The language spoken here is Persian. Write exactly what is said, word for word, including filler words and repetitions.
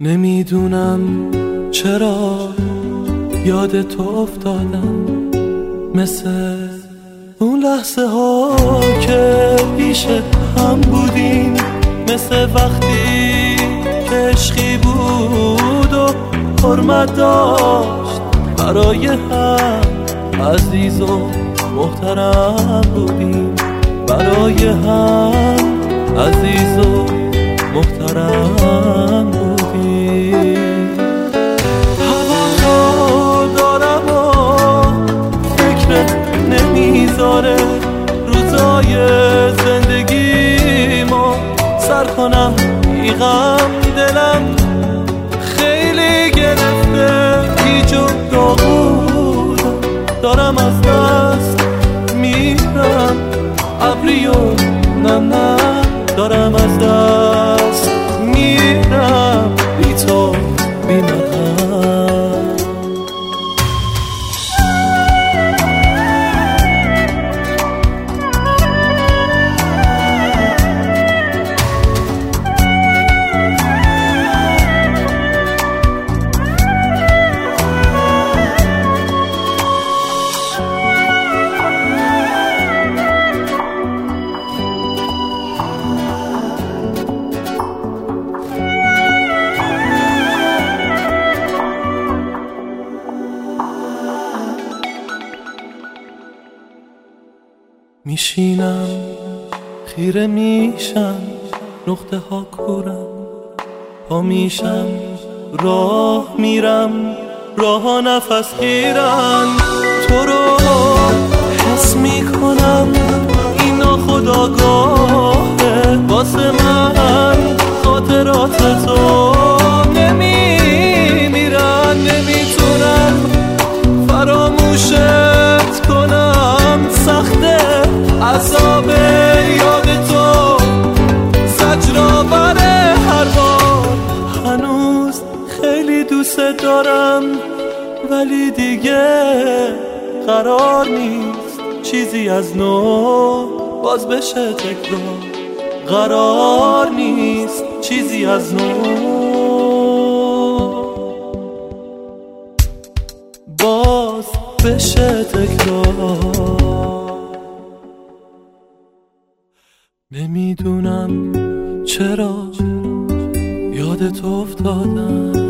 نمیدونم چرا یاد تو افتادم، مثل اون لحظه ها که پیش هم بودیم، مثل وقتی که عشقی بود و حرمت داشت برای هم، عزیز و محترم بودیم برای هم، عزیز و محترم بودیم. هوا دارم و فکرت نمیذاره روزای زندگی ما سر کنم، بیغم دلم خیلی گرفته، هیچ و داغودم دارم از دست میرم، ابری و نم نم دارم از دست میرم، بی تو بی مهم. میشینم خیره میشم، نقطه ها کورم، پا میشم راه میرم، راه ها نفس گیرن، تو رو حس میکنم، این ناخودآگاهه واسه من، خاطرات تو نمیمیرن، نمیتونم فراموشت کنم، سخته عذاب یاد تو، زجرآور هر بار، هنوز خیلی دوست دارم ولی دیگه قرار نیست چیزی از نو باز بشه تکرار، قرار نیست چیزی از نو باز بشه تکرار. نمیدونم چرا یاد تو افتادم.